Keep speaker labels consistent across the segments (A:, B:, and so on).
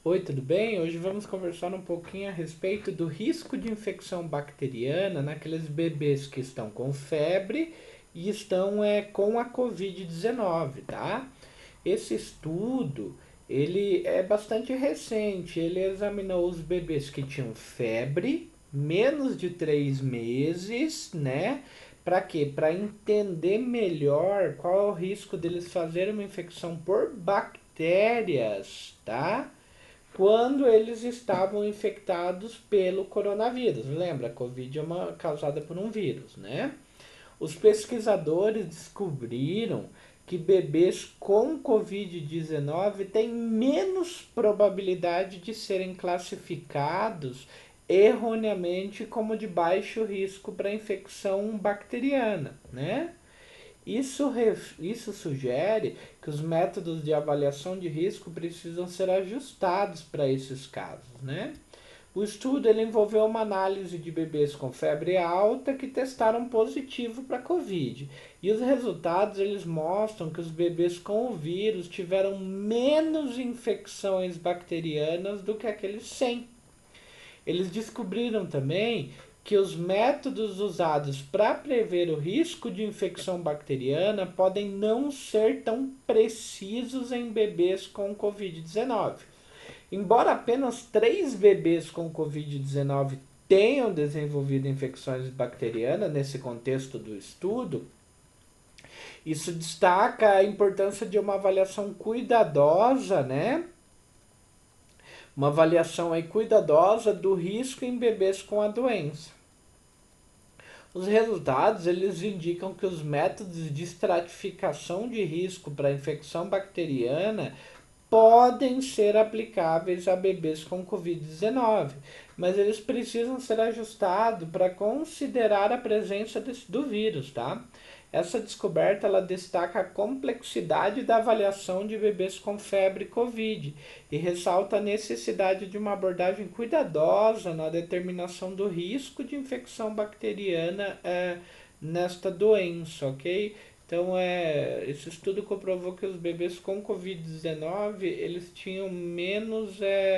A: Oi, tudo bem? Hoje vamos conversar um pouquinho a respeito do risco de infecção bacteriana naqueles bebês que estão com febre e estão com a Covid-19, tá? Esse estudo, ele é bastante recente. Ele examinou os bebês que tinham febre, menos de 3 meses, né? Para quê? Para entender melhor qual é o risco deles fazerem uma infecção por bactérias, tá? Quando eles estavam infectados pelo coronavírus. Lembra, a Covid é causada por um vírus, né? Os pesquisadores descobriram que bebês com Covid-19 têm menos probabilidade de serem classificados erroneamente como de baixo risco para infecção bacteriana, né? Isso sugere que os métodos de avaliação de risco precisam ser ajustados para esses casos, né? O estudo ele envolveu uma análise de bebês com febre alta que testaram positivo para COVID. E os resultados eles mostram que os bebês com o vírus tiveram menos infecções bacterianas do que aqueles sem. Eles descobriram também que os métodos usados para prever o risco de infecção bacteriana podem não ser tão precisos em bebês com Covid-19. Embora apenas 3 bebês com Covid-19 tenham desenvolvido infecções bacterianas nesse contexto do estudo, isso destaca a importância de uma avaliação cuidadosa, né? Uma avaliação aí cuidadosa do risco em bebês com a doença. Os resultados eles indicam que os métodos de estratificação de risco para infecção bacteriana podem ser aplicáveis a bebês com Covid-19, mas eles precisam ser ajustados para considerar a presença do vírus, tá? Essa descoberta ela destaca a complexidade da avaliação de bebês com febre Covid e ressalta a necessidade de uma abordagem cuidadosa na determinação do risco de infecção bacteriana nesta doença, ok? Então, esse estudo comprovou que os bebês com Covid-19 eles tinham menos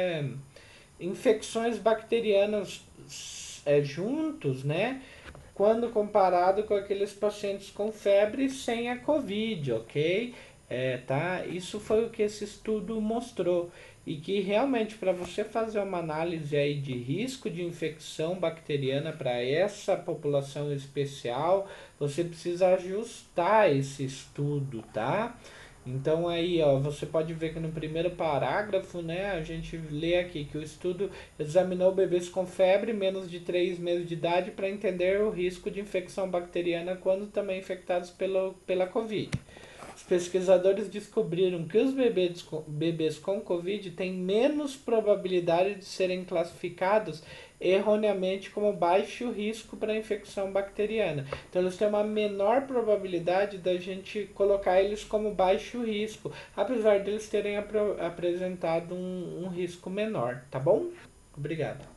A: infecções bacterianas juntos, né? Quando comparado com aqueles pacientes com febre sem a Covid, ok? Tá? Isso foi o que esse estudo mostrou. E que realmente para você fazer uma análise aí de risco de infecção bacteriana para essa população especial, você precisa ajustar esse estudo, tá? Então aí, ó, você pode ver que no primeiro parágrafo, né, a gente lê aqui que o estudo examinou bebês com febre menos de 3 meses de idade para entender o risco de infecção bacteriana quando também infectados pela Covid. Os pesquisadores descobriram que os bebês com Covid têm menos probabilidade de serem classificados erroneamente como baixo risco para infecção bacteriana. Então eles têm uma menor probabilidade da gente colocar eles como baixo risco, apesar de eles terem apresentado um risco menor, tá bom? Obrigado.